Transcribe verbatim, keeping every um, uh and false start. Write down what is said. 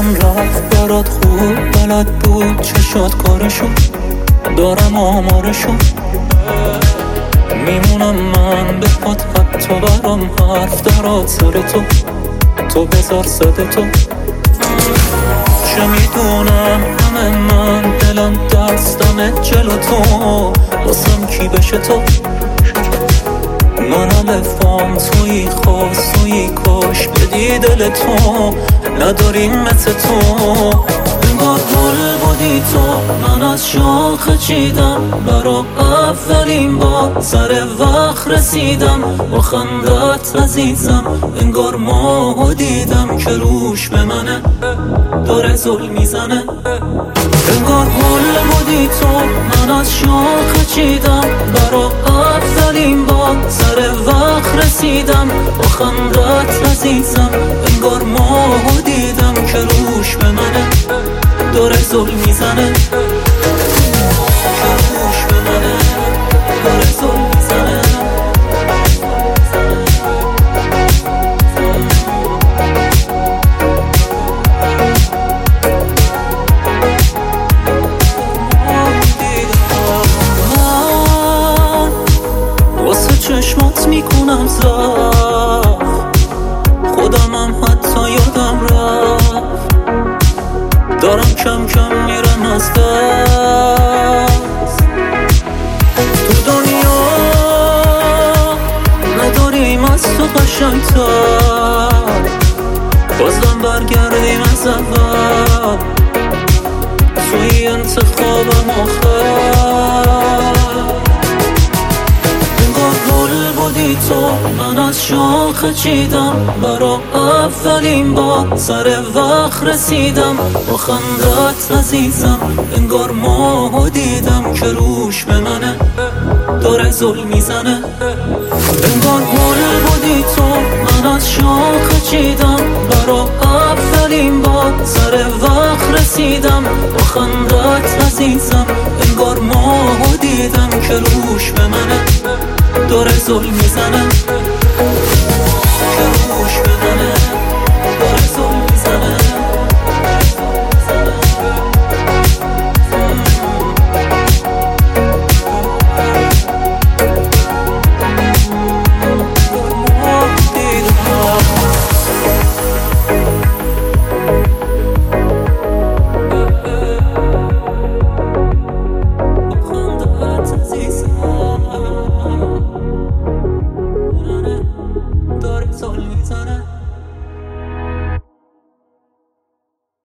یادم رفت برات خوب بلد بود چشات کارشو دارم آمارشو میمونم من به پات حتی برام حرف درات سر تو تو بذار صد تو چه میدونم همه من دلم دستم جلو تو واسم کی بشه تو من الفام توی خواست توی کاش بدی دل تو نداریم مثل تو انگار گل بودی تو من از شاخه چیدم برا اولین بار سر وقت رسیدم با خندت عزیزم انگار ماهو دیدم که روش به منه داره زل میزنه انگار گل بودی تو من از شاخه چیدم برا اولین بار سر وقت رسیدم با خندت عزیزم انگار ماهو دیدم که روش به منه داره زل میزنه که روش به منه داره زل میزنه چشمات میکنم زخم خودمم حتی یادم رفت دارم کم کم میرم از دست تو دنیا نداریم از تو قشنگتر بازم برگردیم از اول توی انتخابم آخر بودی تو من از شاخه چیدم برا اولین بار سر وقت رسیدم با خندت عزیزم انگار ماهو دیدم که روش به منه داره زل میزنه انگار گل بودی تو من از شاخه چیدم برا اولین بار سر وقت رسیدم با خندت عزیزم انگار ماهو دیدم که روش به منه داره زل میزنه